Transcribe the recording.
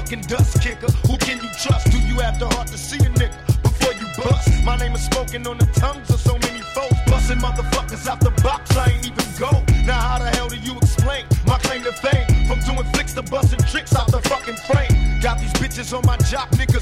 fucking dust kicker. Who can you trust? Do you have the heart to see a nigga before you bust? My name is spoken on the tongues of so many folks. Busting motherfuckers out the box, I ain't even go. Now how the hell do you explain my claim to fame? From doing flicks to busting tricks out the fucking frame. Got these bitches on my jock, nigga.